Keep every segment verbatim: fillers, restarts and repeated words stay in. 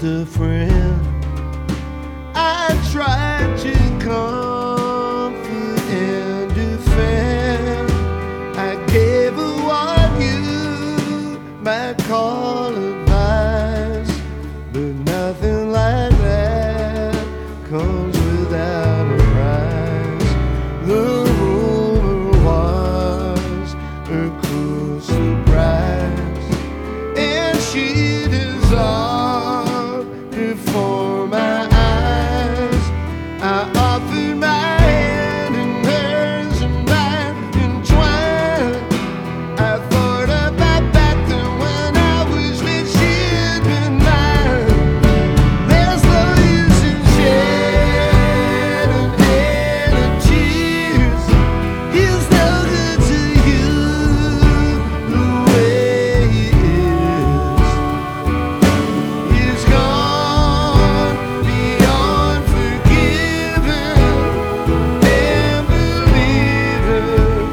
just a friend. I tried to comfort and defend. I gave her what you might call advice, but nothing like that comes without a price. The rumor was a cruel surprise, and she dissolved before my eyes. I offered my hand and hers and mine entwined. I thought about back then when I was with she'd been mine. There's no use in shedding any tears. He's no good to you the way he is. He's gone beyond forgiving and believing.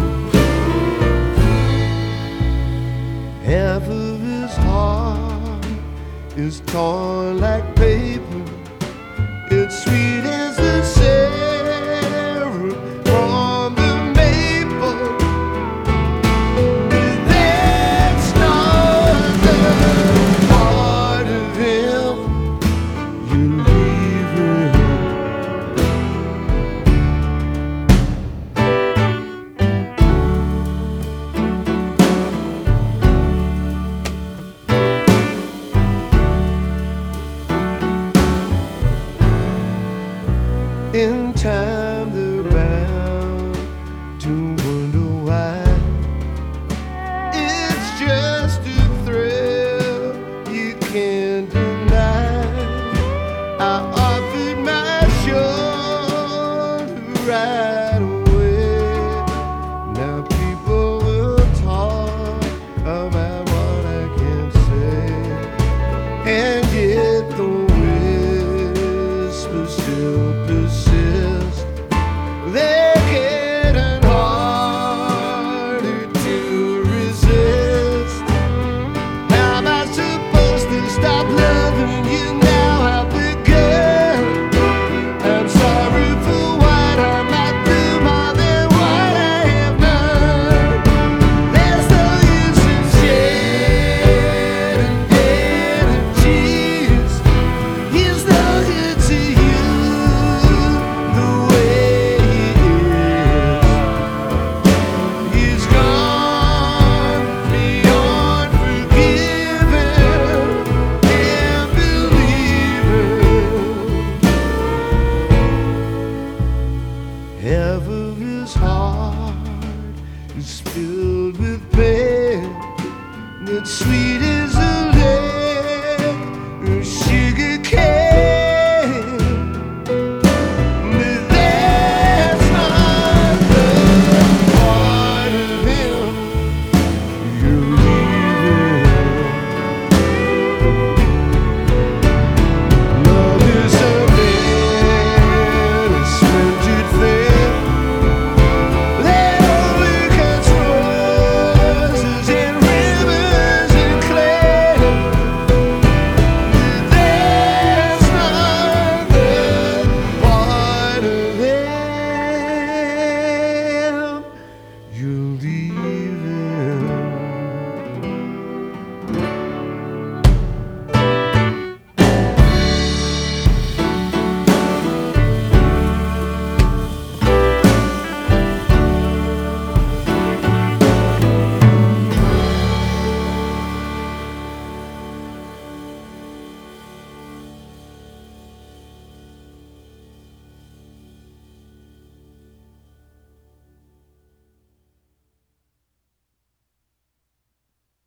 Half of his heart is torn like paper. It's sweet as the syrup from the maple. But that's not the part of him you leave him. In time they're bound to wonder why. It's just a thrill you can't deny. I offered my shoulder right away. Now people will talk about what I can say, and yet the